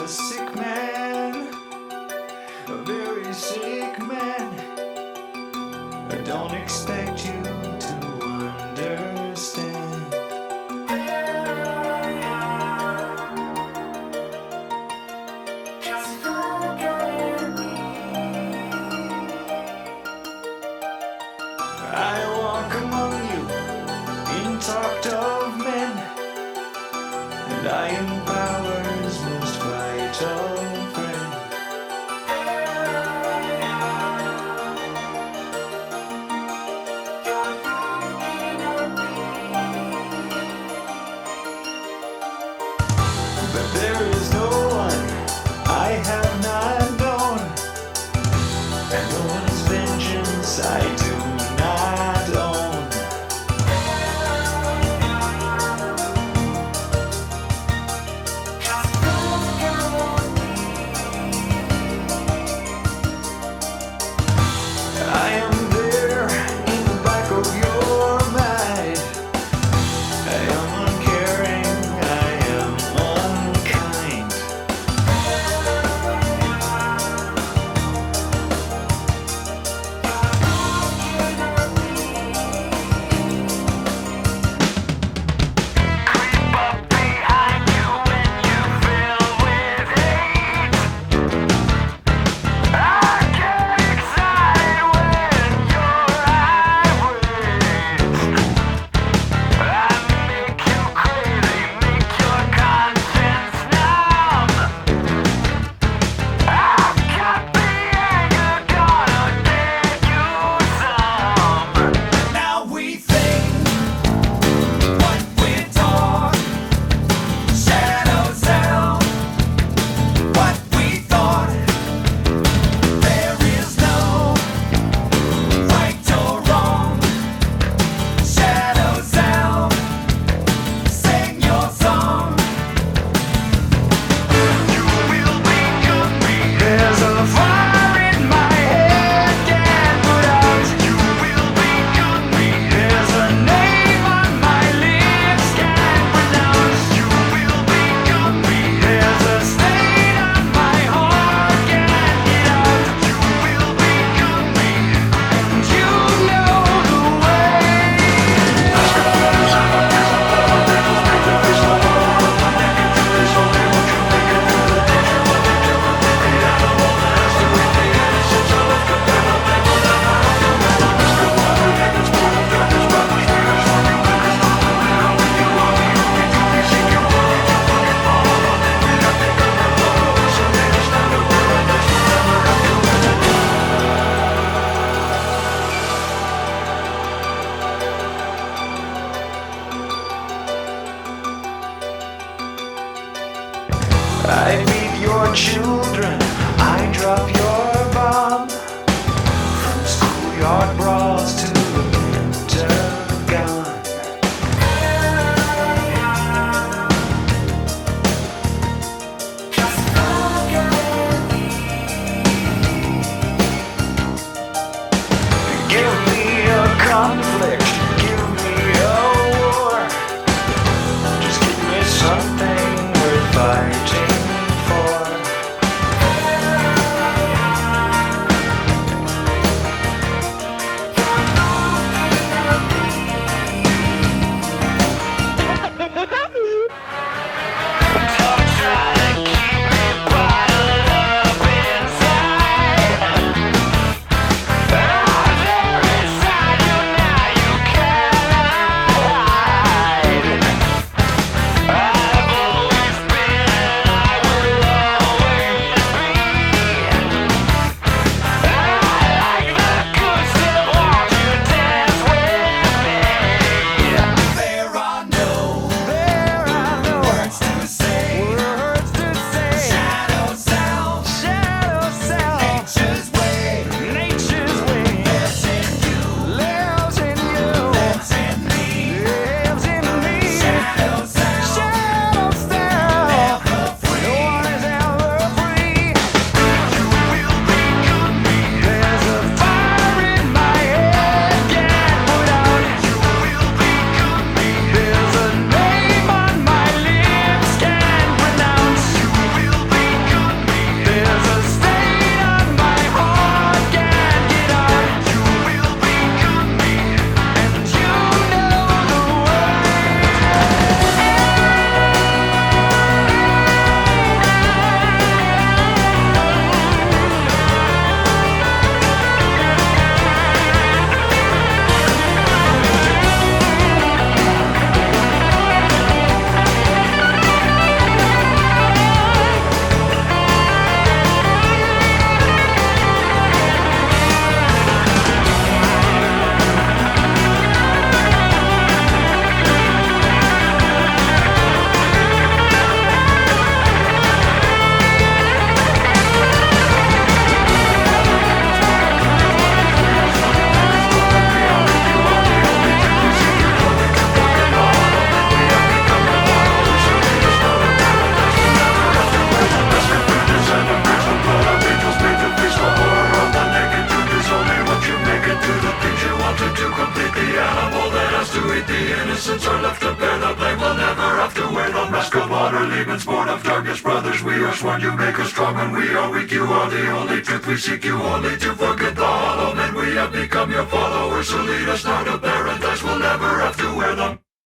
a sick man, a very sick man. I don't expect you to understand. I walk among you in talked of men, and I am power's most vital friend. But there is no one I have not known, and no one's vengeance I do not own. I am there in the back of your mind. I am uncaring, I am unkind. innocents are left to bear the blame. We'll never have to wear the mask of honor. Legions born of darkness, brothers, we are sworn. You make us strong when we are weak. You are the only truth. We seek you only to forget the hollow men. We have become your followers, so lead us now to paradise. We'll never have to wear them.